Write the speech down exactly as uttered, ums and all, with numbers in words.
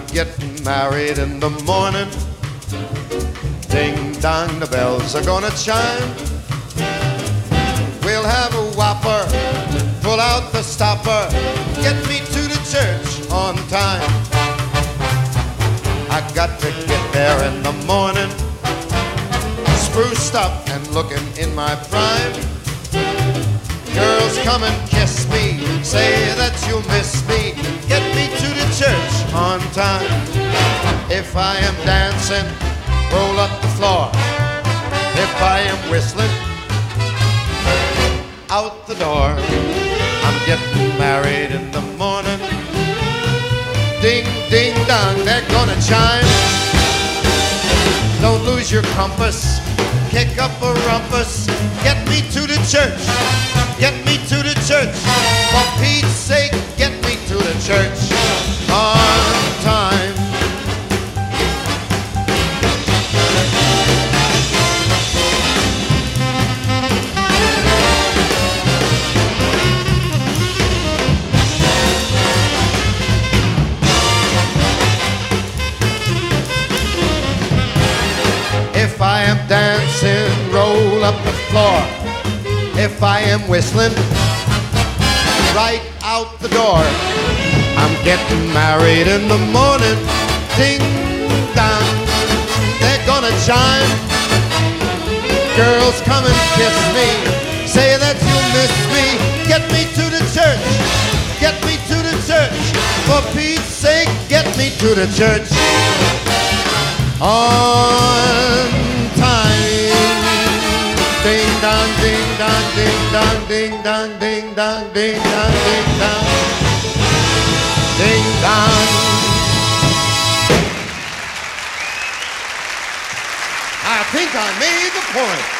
getting married in the morning. Ding dong, the bells are gonna chime. We'll have a whopper, pull out the stopper, get me to the church on time. I got to get there in the morning, spruced up and looking in my prime. Girls, come and kiss me, say that you'll miss me, get me to the church on time. If I am dancing, roll up the floor. If I am whistling, out the door. I'm getting married in the morning. Ding, ding, dong, they're gonna chime. Don't lose your compass, kick up a rumpus, get me to the church, get me to the church. For Pete's sake, get me to the church on time. If I am dancing, roll up the floor. If I am whistling, right out the door. I'm getting married in the morning. Ding dong, they're gonna chime. Girls, come and kiss me, say that you'll miss me. Get me to the church, get me to the church. For Pete's sake, get me to the church on time. Ding dong, ding dong, ding dong, ding dong, ding dong, ding dong, ding dong, ding dong. I think I made the point.